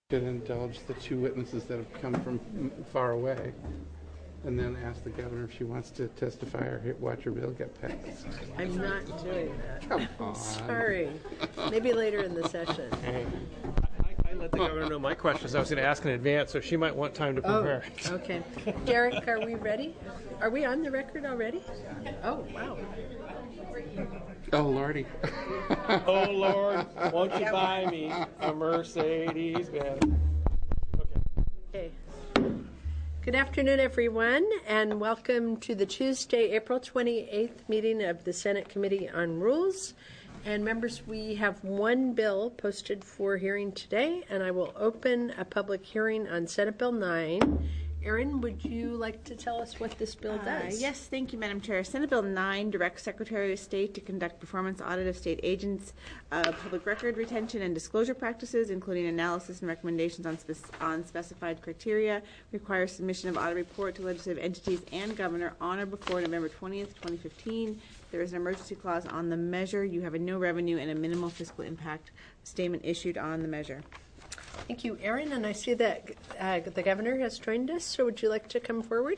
Could indulge the two witnesses that have come from far away, and then ask the governor if she wants to testify or watch her bill get passed. I'm not doing that. Come on. Sorry. Maybe later in the session. Hey, I let the governor know my questions I was going to ask in advance, so she might want time to prepare. Oh, okay. Derek, are we ready? Are we on the record already? Oh, wow. Oh, Lordy. Oh, Lord, won't you buy me a Mercedes-Benz? Okay. Good afternoon, everyone, and welcome to the Tuesday, April 28th meeting of the Senate Committee on Rules. And members, we have one bill posted for hearing today, and I will open a public hearing on Senate Bill 9. Erin, would you like to tell us what this bill does? Yes, thank you, Madam Chair. Senate Bill 9 directs Secretary of State to conduct performance audit of state agents' public record retention and disclosure practices, including analysis and recommendations on specified criteria, requires submission of audit report to legislative entities and governor on or before November 20th, 2015. There is an emergency clause on the measure. You have a no revenue and a minimal fiscal impact statement issued on the measure. Thank you, Erin. And I see that the governor has joined us, so would you like to come forward?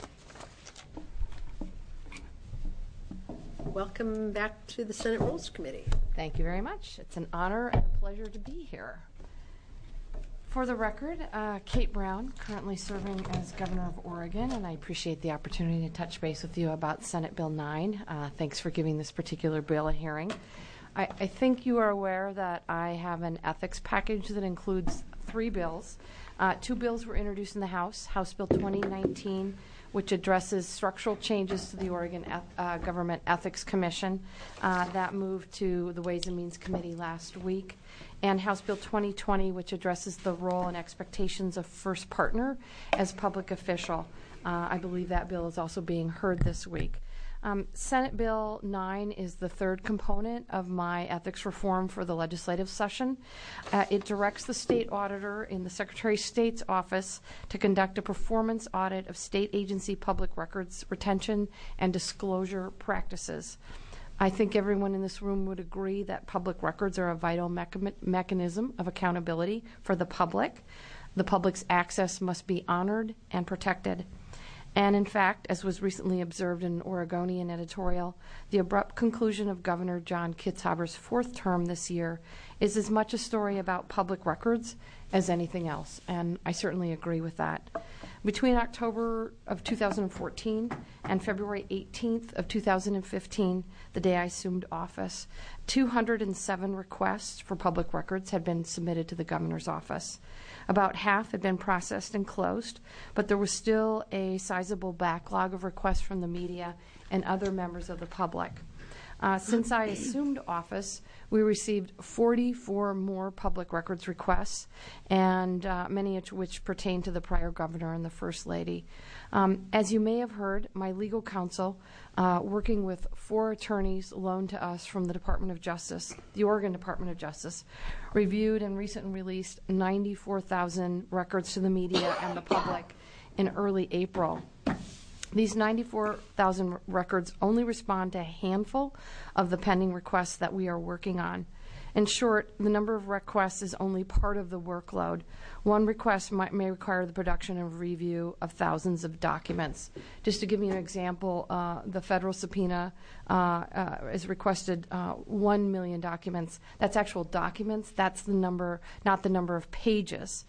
Welcome back to the Senate Rules Committee. Thank you very much. It's an honor and a pleasure to be here. For the record, Kate Brown, currently serving as Governor of Oregon, and I appreciate the opportunity to touch base with you about Senate Bill 9. Thanks for giving this particular bill a hearing. I think you are aware that I have an ethics package that includes 3 bills. 2 bills were introduced in the House. House Bill 2019, which addresses structural changes to the Oregon Government Ethics Commission. That moved to the Ways and Means Committee last week. And House Bill 2020, which addresses the role and expectations of first partner as public official. I believe that bill is also being heard this week. Senate Bill 9 is the third component of my ethics reform for the legislative session. It directs the state auditor in the Secretary of State's office to conduct a performance audit of state agency public records retention and disclosure practices. I think everyone in this room would agree that public records are a vital mechanism of accountability for the public. The public's access must be honored and protected. And in fact, as was recently observed in an Oregonian editorial, the abrupt conclusion of Governor John Kitzhaber's 4th term this year is as much a story about public records as anything else, and I certainly agree with that. Between October of 2014 and February 18th of 2015, the day I assumed office, 207 requests for public records had been submitted to the governor's office. About half had been processed and closed, but there was still a sizable backlog of requests from the media and other members of the public. Since I assumed office, we received 44 more public records requests, and many of which pertain to the prior governor and the First Lady. As you may have heard, my legal counsel, working with 4 attorneys loaned to us from the Department of Justice, the Oregon Department of Justice, reviewed and recently released 94,000 records to the media and the public in early April. These 94,000 records only respond to a handful of the pending requests that we are working on. In short, the number of requests is only part of the workload. One request may require the production and review of thousands of documents. Just to give you an example, the federal subpoena is requested 1 million documents. That's actual documents. That's the number, not the number of pages.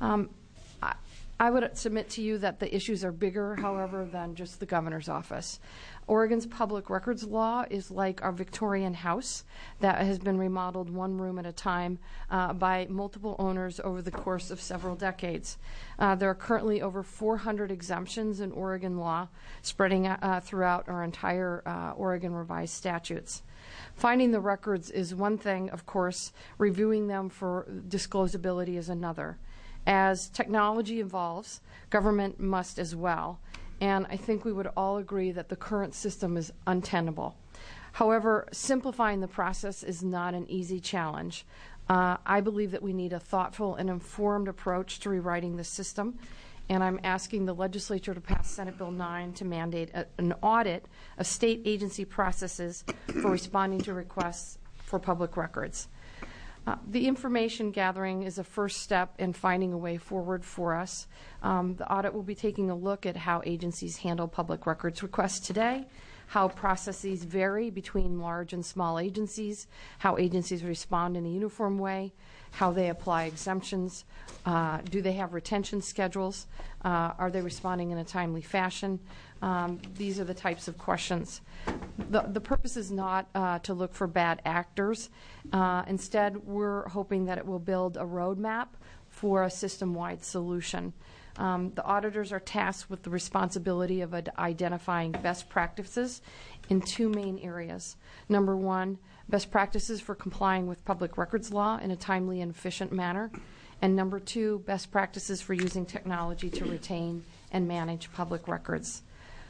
I would submit to you that the issues are bigger, however, than just the governor's office. Oregon's public records law is like our Victorian house that has been remodeled one room at a time by multiple owners over the course of several decades. There are currently over 400 exemptions in Oregon law spreading throughout our entire Oregon revised statutes. Finding the records is one thing, of course. Reviewing them for disclosability is another. As technology evolves, government must as well, and I think we would all agree that the current system is untenable. However, simplifying the process is not an easy challenge. I believe that we need a thoughtful and informed approach to rewriting the system, and I'm asking the legislature to pass Senate Bill 9 to mandate an audit of state agency processes for responding to requests for public records. The information gathering is a first step in finding a way forward for us. The audit will be taking a look at how agencies handle public records requests today, how processes vary between large and small agencies, how agencies respond in a uniform way, how they apply exemptions, do they have retention schedules, are they responding in a timely fashion. These are the types of questions. The purpose is not to look for bad actors. Instead, we're hoping that it will build a roadmap for a system-wide solution. The auditors are tasked with the responsibility of identifying best practices in two main areas. Number one, best practices for complying with public records law in a timely and efficient manner. And number two, best practices for using technology to retain and manage public records.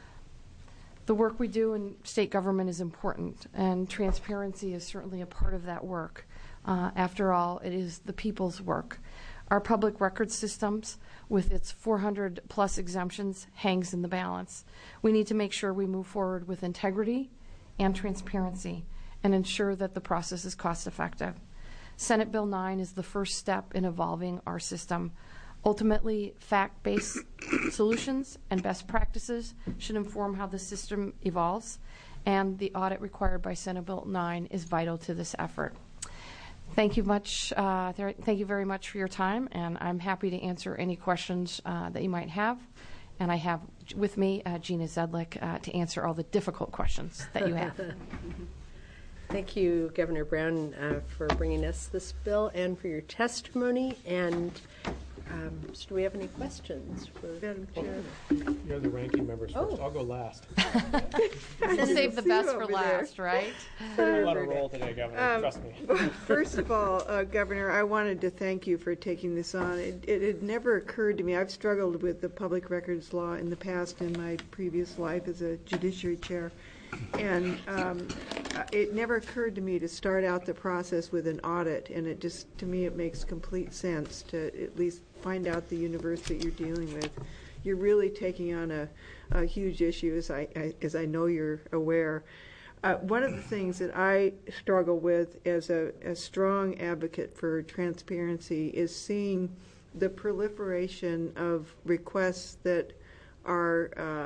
The work we do in state government is important, and transparency is certainly a part of that work. After all, it is the people's work. Our public records systems, with its 400-plus exemptions, hangs in the balance. We need to make sure we move forward with integrity and transparency and ensure that the process is cost-effective. Senate Bill 9 is the first step in evolving our system. Ultimately, fact-based solutions and best practices should inform how the system evolves, and the audit required by Senate Bill 9 is vital to this effort. Thank you very much for your time, and I'm happy to answer any questions that you might have. And I have with me Gina Zedlik to answer all the difficult questions that you have. Thank you, Governor Brown, for bringing us this bill and for your testimony. And so do we have any questions for Madam Chair? You're the ranking members first. I'll go last. We'll save the best for last, right? I want to roll today, Governor. Trust me. First of all, Governor, I wanted to thank you for taking this on. It had never occurred to me. I've struggled with the public records law in the past in my previous life as a judiciary chair. And it never occurred to me to start out the process with an audit, and it just, to me, it makes complete sense to at least find out the universe that you're dealing with. You're really taking on a huge issue, as I know you're aware. One of the things that I struggle with as a strong advocate for transparency is seeing the proliferation of requests that are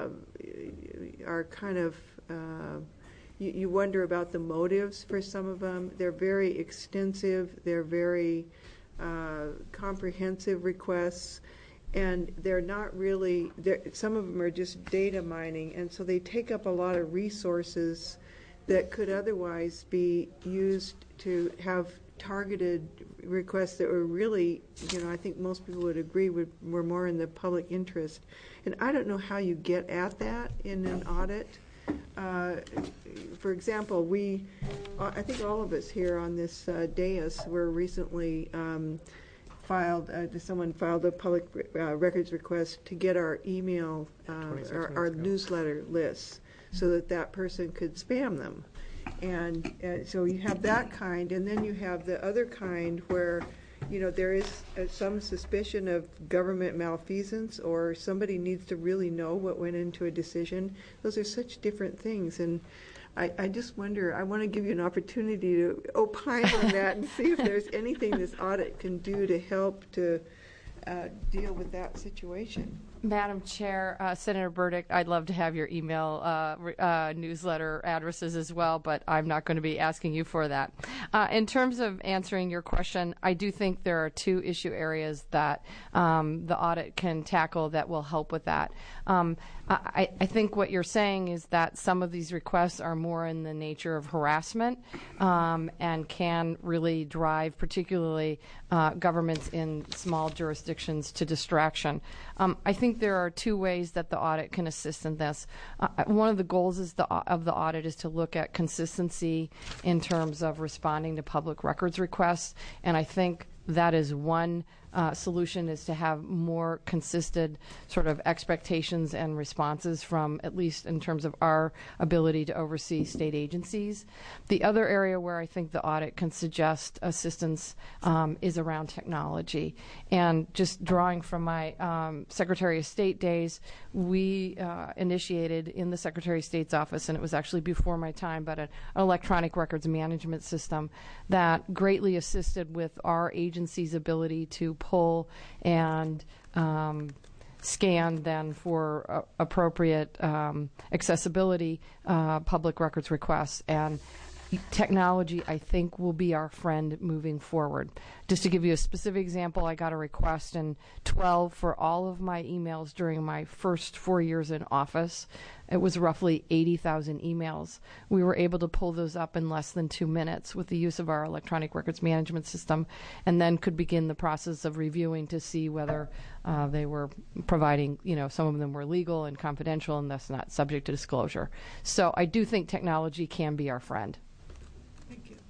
kind of you wonder about the motives for some of them. They're very extensive. They're very comprehensive requests, and they're not really. Some of them are just data mining, and so they take up a lot of resources that could otherwise be used to have targeted requests that were really, I think most people would agree were more in the public interest. And I don't know how you get at that in an audit. For example, I think all of us here on this dais were recently someone filed a public records request to get our email, our newsletter lists, so that person could spam them. And so you have that kind, and then you have the other kind where there is some suspicion of government malfeasance, or somebody needs to really know what went into a decision. Those are such different things, and I just wonder, I want to give you an opportunity to opine on that and see if there's anything this audit can do to help to deal with that situation. Madam Chair, Senator Burdick, I'd love to have your email newsletter addresses as well, but I'm not going to be asking you for that. In terms of answering your question, I do think there are two issue areas that the audit can tackle that will help with that. I think what you're saying is that some of these requests are more in the nature of harassment and can really drive particularly governments in small jurisdictions to distraction. I think there are two ways that the audit can assist in this. One of the goals of the audit is to look at consistency in terms of responding to public records requests, and I think that is one solution is to have more consistent sort of expectations and responses from, at least in terms of our ability to oversee state agencies. The other area where I think the audit can suggest assistance is around technology. And just drawing from my Secretary of State days, we initiated in the Secretary of State's office, and it was actually before my time, but an electronic records management system that greatly assisted with our agency's ability to pull and scan then for appropriate accessibility public records requests. And technology, I think, will be our friend moving forward. Just to give you a specific example, I got a request in 12 for all of my emails during my first 4 years in office. It was roughly 80,000 emails. We were able to pull those up in less than 2 minutes with the use of our electronic records management system, and then could begin the process of reviewing to see whether they were providing, some of them were legal and confidential and thus not subject to disclosure. So I do think technology can be our friend. Thank you.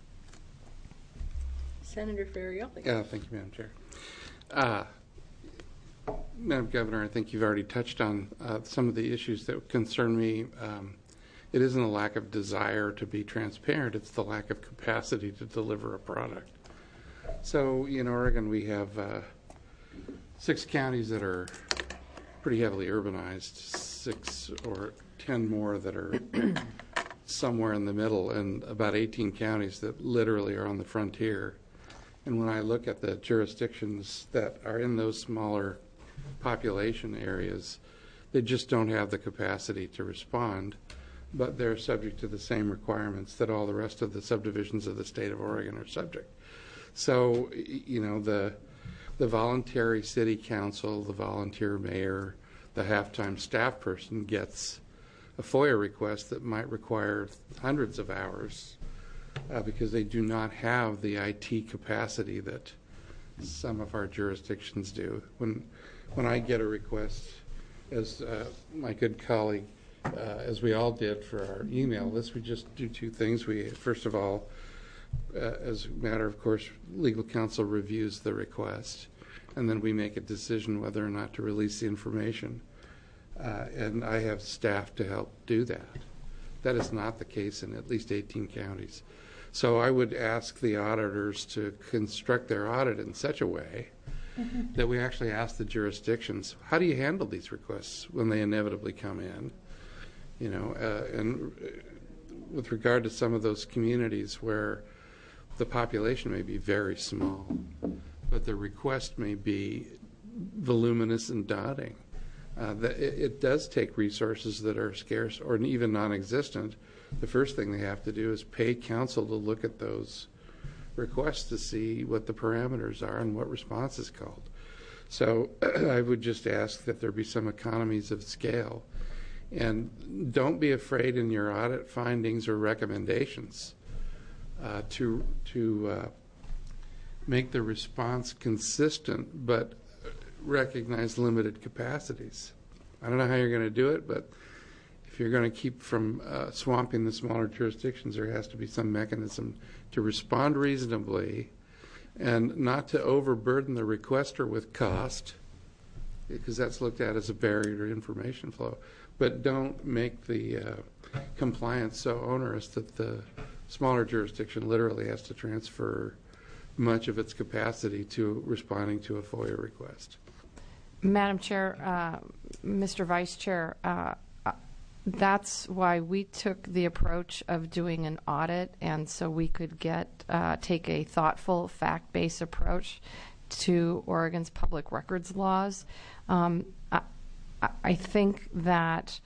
Senator Ferrioli. Thank you, Madam Chair. Madam Governor, I think you've already touched on some of the issues that concern me. It isn't a lack of desire to be transparent, it's the lack of capacity to deliver a product. So in Oregon, we have 6 counties that are pretty heavily urbanized, 6 or 10 more that are somewhere in the middle, and about 18 counties that literally are on the frontier. And when I look at the jurisdictions that are in those smaller population areas, they just don't have the capacity to respond, but they're subject to the same requirements that all the rest of the subdivisions of the state of Oregon are subject. So, the voluntary city council, the volunteer mayor, the half-time staff person gets a FOIA request that might require hundreds of hours because they do not have the IT capacity that some of our jurisdictions do. When I get a request, as my good colleague, as we all did for our email list, we just do 2 things. We, first of all, as a matter of course, legal counsel reviews the request, and then we make a decision whether or not to release the information. And I have staff to help do that. That is not the case in at least 18 counties. So I would ask the auditors to construct their audit in such a way that we actually ask the jurisdictions, how do you handle these requests when they inevitably come in? And with regard to some of those communities where the population may be very small, but the request may be voluminous and daunting, it does take resources that are scarce or even non-existent. The first thing they have to do is pay counsel to look at those requests to see what the parameters are and what response is called. So I would just ask that there be some economies of scale. And don't be afraid in your audit findings or recommendations to make the response consistent, but recognize limited capacities. I don't know how you're going to do it, but if you're going to keep from swamping the smaller jurisdictions, there has to be some mechanism to respond reasonably and not to overburden the requester with cost, because that's looked at as a barrier to information flow. But don't make the compliance so onerous that the smaller jurisdiction literally has to transfer much of its capacity to responding to a FOIA request. Madam Chair, Mr. Vice Chair, that's why we took the approach of doing an audit, and so we could take a thoughtful, fact-based approach to Oregon's public records laws. I think that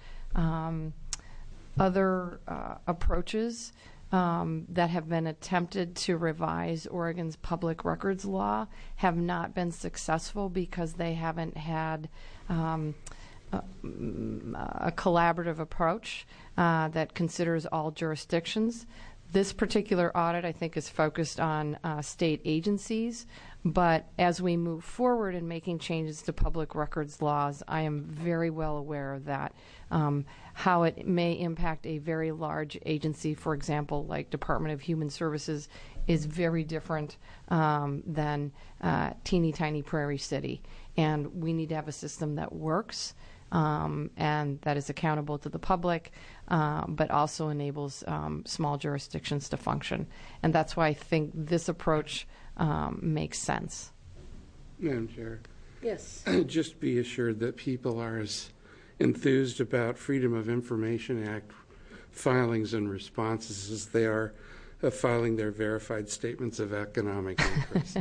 other approaches that have been attempted to revise Oregon's public records law have not been successful because they haven't had a collaborative approach that considers all jurisdictions. This particular audit, I think, is focused on state agencies, but as we move forward in making changes to public records laws, I am very well aware that how it may impact a very large agency, for example, like Department of Human Services, is very different than teeny tiny Prairie City. And we need to have a system that works and that is accountable to the public, but also enables small jurisdictions to function. And that's why I think this approach makes sense. Madam Chair, Yes. just be assured that people are as enthused about Freedom of Information Act filings and responses as they are of filing their verified statements of economic interest.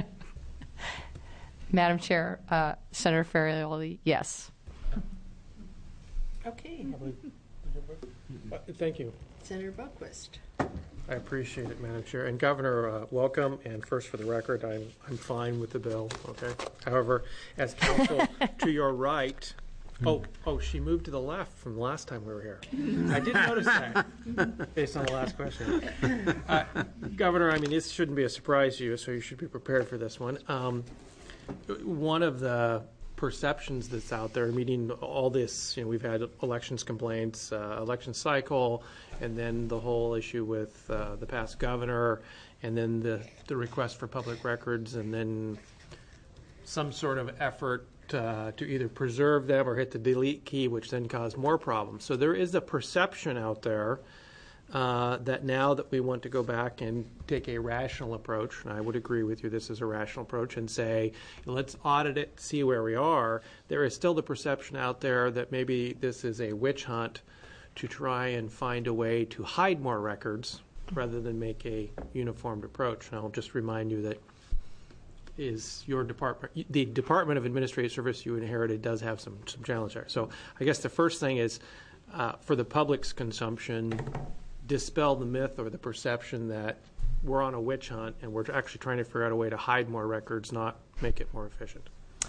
Madam Chair, Senator Farrelly, yes. Okay. Thank you. Senator Boquist. I appreciate it, Madam Chair. And Governor, welcome. And first, for the record, I'm fine with the bill. Okay. However, as counsel to your right, she moved to the left from the last time we were here. I did notice that based on the last question. Governor, I mean, this shouldn't be a surprise to you, so you should be prepared for this one. One of the perceptions that's out there, meaning all this, we've had elections complaints, election cycle, and then the whole issue with the past governor, and then the request for public records, and then some sort of effort to either preserve them or hit the delete key, which then caused more problems. So there is a perception out there that now that we want to go back and take a rational approach, and I would agree with you, this is a rational approach, and say, let's audit it, see where we are, there is still the perception out there that maybe this is a witch hunt to try and find a way to hide more records rather than make a uniformed approach. And I'll just remind you that is your department, the Department of Administrative Service you inherited does have some challenge there. So I guess the first thing is for the public's consumption, dispel the myth or the perception that we're on a witch hunt and we're actually trying to figure out a way to hide more records, not make it more efficient.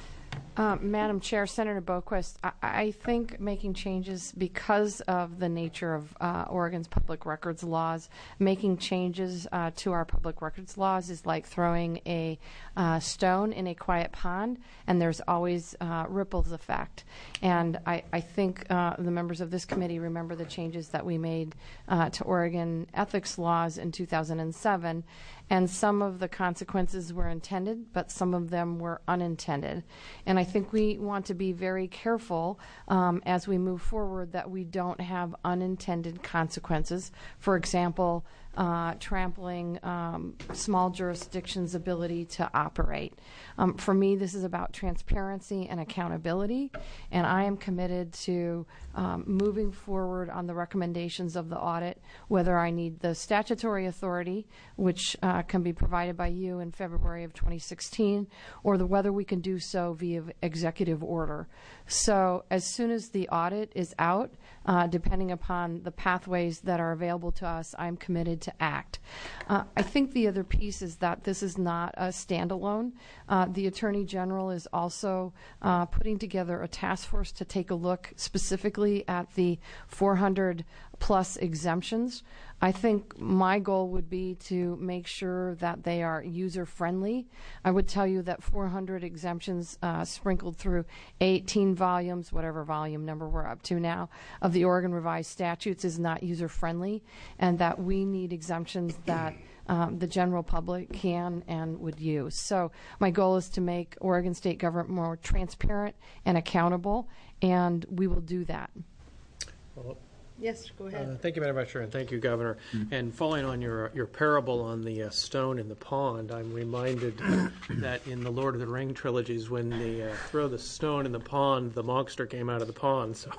Madam Chair, Senator Boquist, I think making changes because of the nature of Oregon's public records laws, making changes to our public records laws is like throwing a stone in a quiet pond, and there's always ripples effect. And I think the members of this committee remember the changes that we made to Oregon ethics laws in 2007. And some of the consequences were intended, but some of them were unintended. And I think we want to be very careful as we move forward that we don't have unintended consequences. For example, trampling small jurisdictions' ability to operate. For me, this is about transparency and accountability, and I am committed to moving forward on the recommendations of the audit, whether I need the statutory authority, which can be provided by you in February of 2016, or whether we can do so via executive order. So as soon as the audit is out, depending upon the pathways that are available to us, I'm committed to act. I think the other piece is that this is not a standalone. The Attorney General is also putting together a task force to take a look specifically at the 400 plus exemptions. I think my goal would be to make sure that they are user-friendly. I would tell you that 400 exemptions sprinkled through 18 volumes, whatever volume number we're up to now, of the Oregon Revised Statutes is not user-friendly, and that we need exemptions that the general public can and would use. So my goal is to make Oregon state government more transparent and accountable, and we will do that. Well, Yes, go ahead. thank you, Madam Chair, and thank you, Governor. And following on your parable on the stone in the pond, I'm reminded that in the Lord of the Ring trilogies, when they throw the stone in the pond, the monster came out of the pond. So,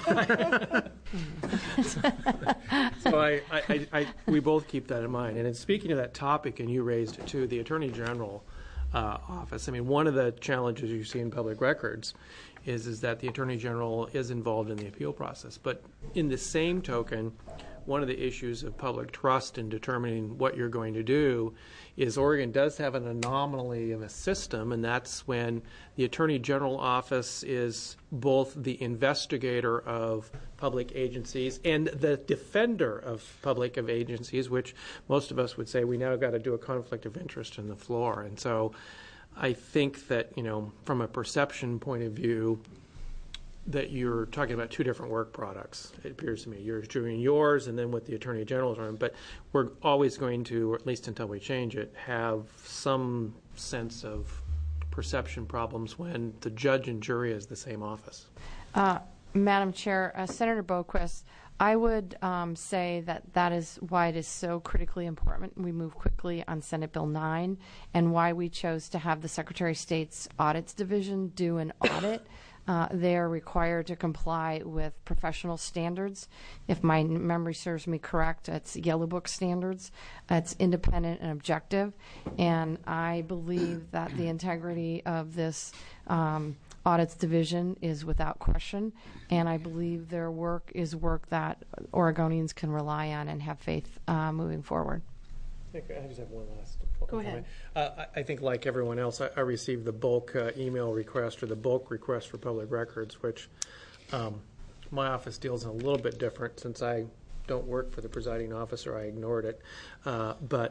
we both keep that in mind. And in speaking of that topic, and you raised it too, the Attorney General office. I mean, one of the challenges you see in public records is that the Attorney General is involved in the appeal process. But in the same token, one of the issues of public trust in determining what you're going to do is Oregon does have an anomaly of a system, and that's when the Attorney General office is both the investigator of public agencies and the defender of public agencies, which most of us would say we now got to do a conflict of interest in the floor. And so I think that, from a perception point of view, that you're talking about two different work products, it appears to me. You're doing yours and then what the Attorney General's on, but we're always going to, or at least until we change it, have some sense of perception problems when the judge and jury is the same office. Madam Chair, Senator Boquist, I would say that is why it is so critically important we move quickly on Senate Bill 9 and why we chose to have the Secretary of State's Audits Division do an audit. They are required to comply with professional standards. If my memory serves me correct, it's Yellow Book standards. It's independent and objective. And I believe that the integrity of this Audits Division is without question. And I believe their work is work that Oregonians can rely on and have faith moving forward. I just have one last Go ahead. I think, like everyone else, I received the bulk email request or the bulk request for public records, which my office deals in a little bit different since I don't work for the presiding officer. I ignored it. But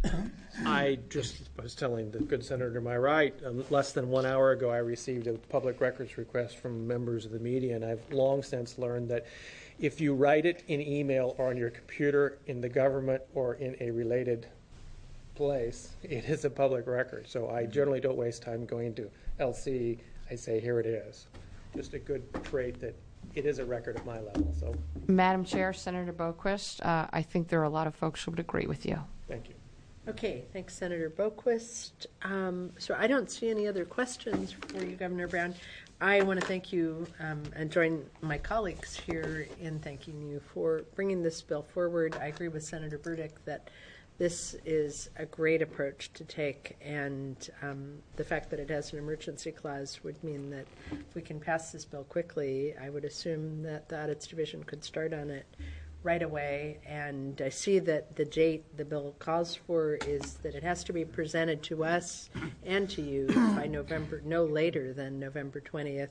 I just was telling the good senator to my right, less than 1 hour ago, I received a public records request from members of the media, and I've long since learned that if you write it in email or on your computer in the government or in a related place, it is a public record. So I generally don't waste time going to LC. I say, here it is. Just a good trait that it is a record at my level. So, Madam Chair, Senator Boquist, I think there are a lot of folks who would agree with you. thank you. Okay, thanks, Senator Boquist. So I don't see any other questions for you, Governor Brown. I want to thank you and join my colleagues here in thanking you for bringing this bill forward. I agree with Senator Burdick that this is a great approach to take, and the fact that it has an emergency clause would mean that if we can pass this bill quickly, I would assume that the Audits Division could start on it right away. And I see that the date the bill calls for is that it has to be presented to us and to you by November, no later than November 20th.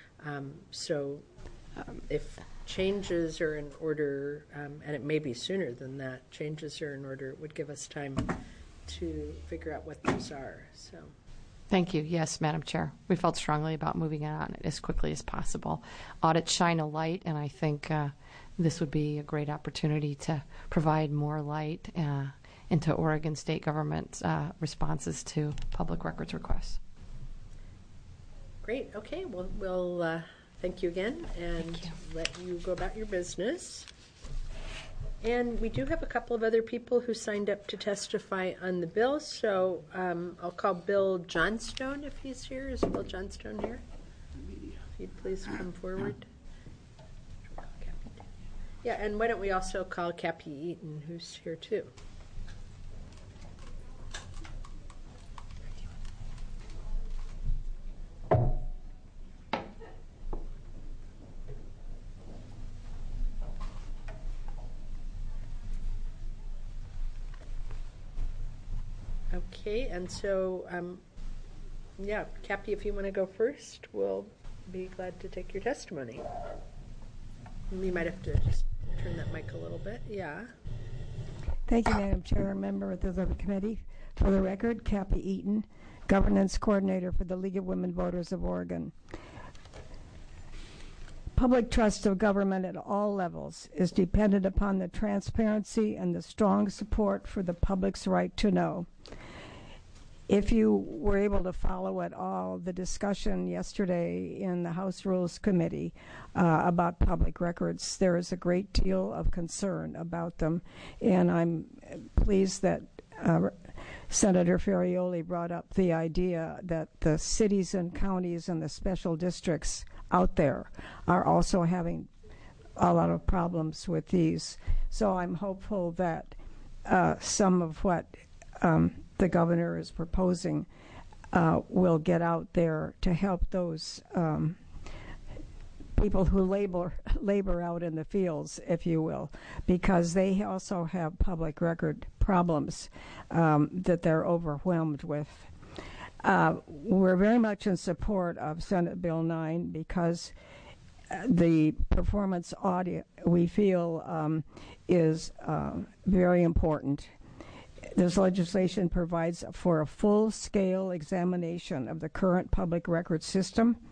If changes are in order, and it may be sooner than that, changes are in order, it would give us time to figure out what those are. So, Thank you. Yes, Madam Chair. We felt strongly about moving on as quickly as possible. Audits shine a light, and I think this would be a great opportunity to provide more light into Oregon state government responses to public records requests. great. Okay, well, we'll thank you again and let you go about your business. And we do have a couple of other people who signed up to testify on the bill. So I'll call Bill Johnstone if he's here. Is Bill Johnstone here? If you'd please come forward. Yeah, and why don't we also call Cappy Eaton, who's here too. Okay, and so, yeah, Cappy, if you want to go first, we'll be glad to take your testimony. You might have to just turn that mic a little bit. Yeah. Thank you, Madam Chair, member of the committee. For the record, Cappy Eaton, Governance Coordinator for the League of Women Voters of Oregon. Public trust of government at all levels is dependent upon the transparency and the strong support for the public's right to know. If you were able to follow at all the discussion yesterday in the House Rules Committee about public records, there is a great deal of concern about them, and I'm pleased that Senator Ferrioli brought up the idea that the cities and counties and the special districts out there are also having a lot of problems with these. So I'm hopeful that some of what the governor is proposing will get out there to help those people who labor out in the fields, if you will, because they also have public record problems that they're overwhelmed with. We're very much in support of Senate Bill 9 because the performance audit, we feel, is very important. This legislation provides for a full-scale examination of the current public record system,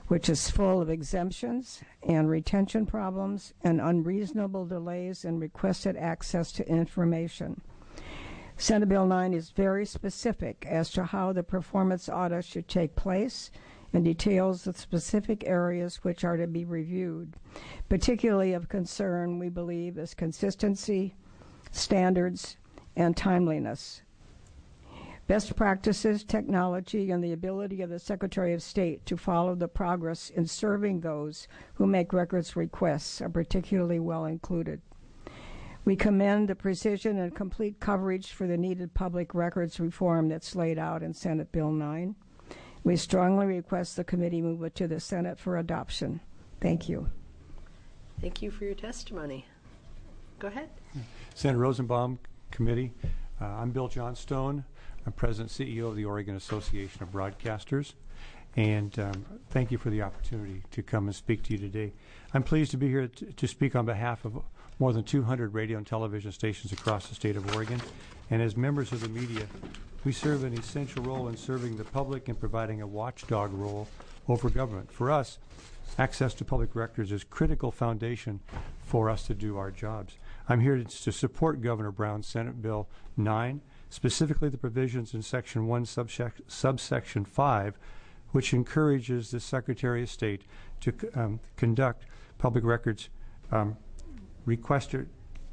which is full of exemptions and retention problems and unreasonable delays in requested access to information. Senate Bill 9 is very specific as to how the performance audit should take place and details the specific areas which are to be reviewed. Particularly of concern, we believe, is consistency, standards, and timeliness. Best practices, technology, and the ability of the Secretary of State to follow the progress in serving those who make records requests are particularly well included. We commend the precision and complete coverage for the needed public records reform that's laid out in Senate Bill 9. We strongly request the committee move it to the Senate for adoption. Thank you. Thank you for your testimony. Go ahead. Senator Rosenbaum, committee. I'm Bill Johnstone. I'm President and CEO of the Oregon Association of Broadcasters, and thank you for the opportunity to come and speak to you today. I'm pleased to be here to speak on behalf of more than 200 radio and television stations across the state of Oregon, and as members of the media, we serve an essential role in serving the public and providing a watchdog role over government. For us, access to public records is a critical foundation for us to do our jobs. I'm here to support Governor Brown's Senate Bill 9, specifically the provisions in Section 1, subsection 5, which encourages the Secretary of State to conduct public records requester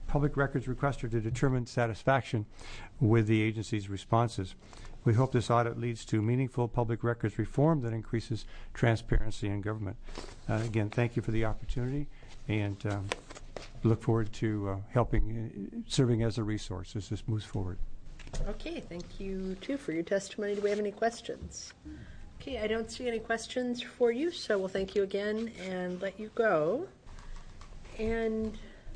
to determine satisfaction with the agency's responses. We hope this audit leads to meaningful public records reform that increases transparency in government. Again, thank you for the opportunity, and look forward to serving as a resource as this moves forward. Okay, thank you too for your testimony. Do we have any questions? Okay, I don't see any questions for you, so we'll thank you again and let you go. And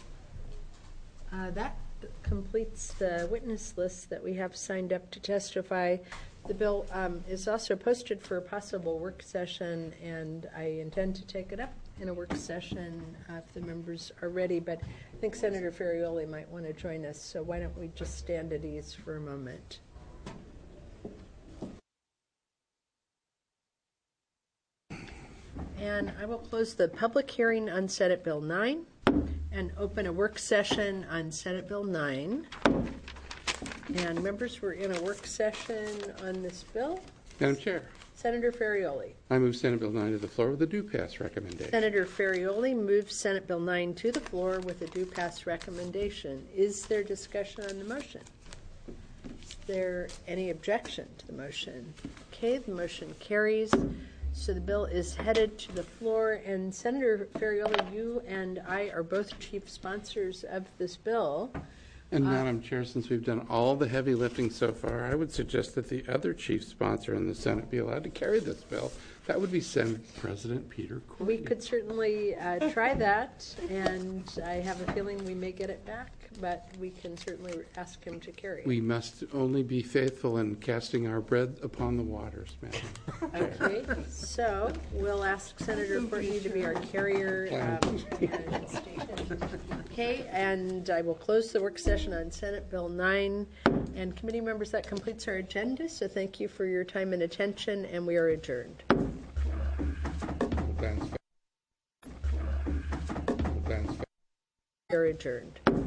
that completes the witness list that we have signed up to testify. The bill is also posted for a possible work session, and I intend to take it up in a work session if the members are ready, but I think Senator Ferrioli might want to join us, so why don't we just stand at ease for a moment. And I will close the public hearing on Senate Bill 9 and open a work session on Senate Bill 9. And members, we're in a work session on this bill. Madam Chair, Senator Ferrioli. I move Senate Bill 9 to the floor with a do pass recommendation. Senator Ferrioli moves Senate Bill 9 to the floor with a do pass recommendation. Is there discussion on the motion? Is there any objection to the motion? Okay, the motion carries. So the bill is headed to the floor, and Senator Ferrioli, you and I are both chief sponsors of this bill. And Madam Chair, since we've done all the heavy lifting so far, I would suggest that the other chief sponsor in the Senate be allowed to carry this bill. That would be Senate President Peter Courtney. We could certainly try that, and I have a feeling we may get it back, but we can certainly ask him to carry it. We must only be faithful in casting our bread upon the waters, Madam Chair. Okay, so we'll ask Senator Courtney to be our carrier. Okay, and I will close the work session on Senate Bill 9. And committee members, that completes our agenda, so thank you for your time and attention, and we are adjourned. We are adjourned.